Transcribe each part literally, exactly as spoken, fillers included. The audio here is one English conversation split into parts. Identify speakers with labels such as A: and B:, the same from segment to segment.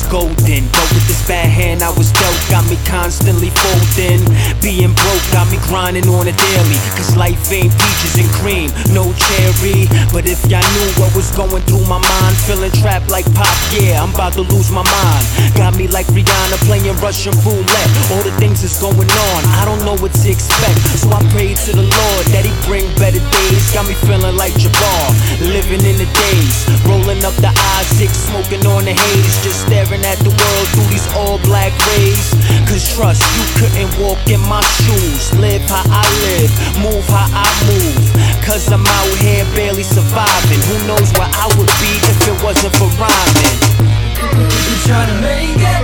A: golden. But with this bad hand I was dealt, got me constantly folding. Being broke got me grinding on a daily, cause life ain't peaches and cream, no cherry. But if y'all knew what was going through my mind, feeling trapped like Pop, yeah, I'm about to lose my mind. Got me like Rihanna playing Russian roulette. All the things that's going on, I don't know what to expect. So I prayed to the Lord that he bring better days. Got me feeling like Jabbar, living in the days. Rolling up the I six, smoking on the haze, just staring at the world through these all black rays. Cause trust, you couldn't walk in my shoes. Live how I live, move how I move. Cause I'm out here barely surviving. Who knows where I would be if it wasn't for rhyming.
B: I'm trying to make it,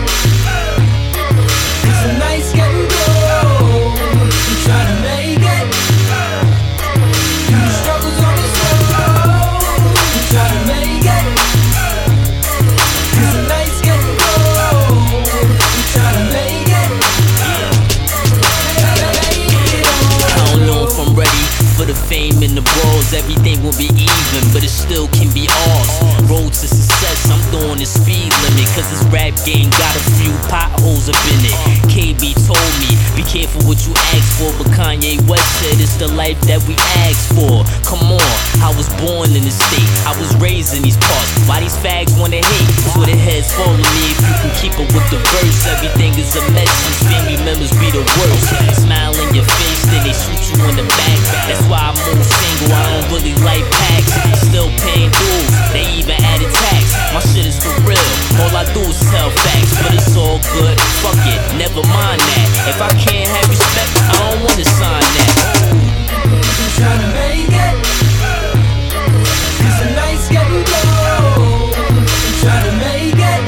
B: cause the night's getting cold. I'm trying to make it, through the struggles on this road. I'm trying to make it, cause the night's getting cold. I'm trying to make it, trying to make it.
C: I don't know if I'm ready for the fame and the brawls. Everything will be even, but it still can be ours. Road to success, I'm doing the speed limit, cause this rap game got a few potholes up in it. K B told me, be careful what you ask for, but Kanye West said it's the life that we ask for. Come on, I was born in this state, I was raised in these parts. Why these fags wanna hate? That's where the heads follow me. If you can keep up with the verse, everything is a message. Family members be the worst. Smile in your face, then they shoot you in the back. That's why I move single, I don't really like packs. Still paying dues, they even added tax. My shit is for real, all I do is tell facts. But it's all good, fuck it, never mind that. If I can't have respect, I don't wanna sign that.
B: I'm trying to make it, cause the night's getting cold. I'm trying to make it,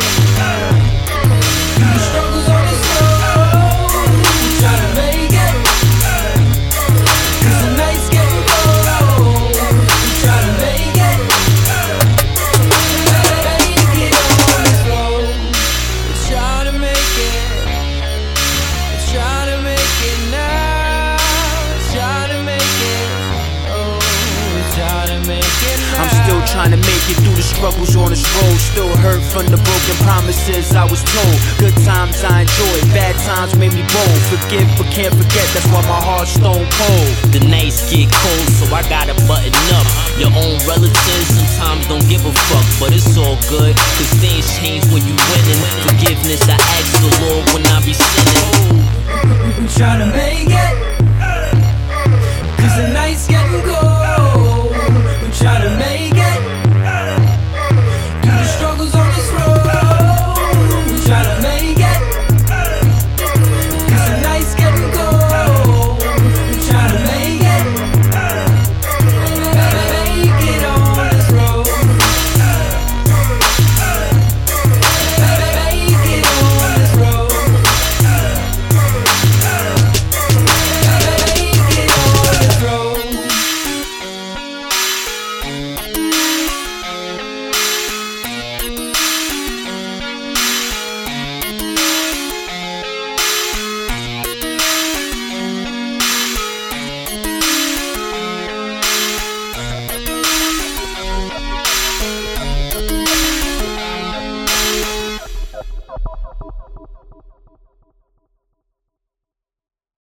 B: through the struggles on this road. I'm trying to make it, cause the night's getting cold. I'm trying to make it, trying to make it on this road. I'm trying to make it, I'm trying to make it now. I'm trying to make it, oh, I'm trying to make it now.
A: I'm still trying to make it through the struggles on this road. Still hurt from the broken promises I was told. Good times I enjoyed, bad times made me bold. Forgive but can't forget, that's why my heart's stone cold.
C: The nights get cold, so I gotta button up. Your own relatives sometimes don't give a fuck, but it's all good, cause things change when you winning. Forgiveness I ask the Lord when I be sinning.
B: I'm trying to make it, cause the night's getting cold.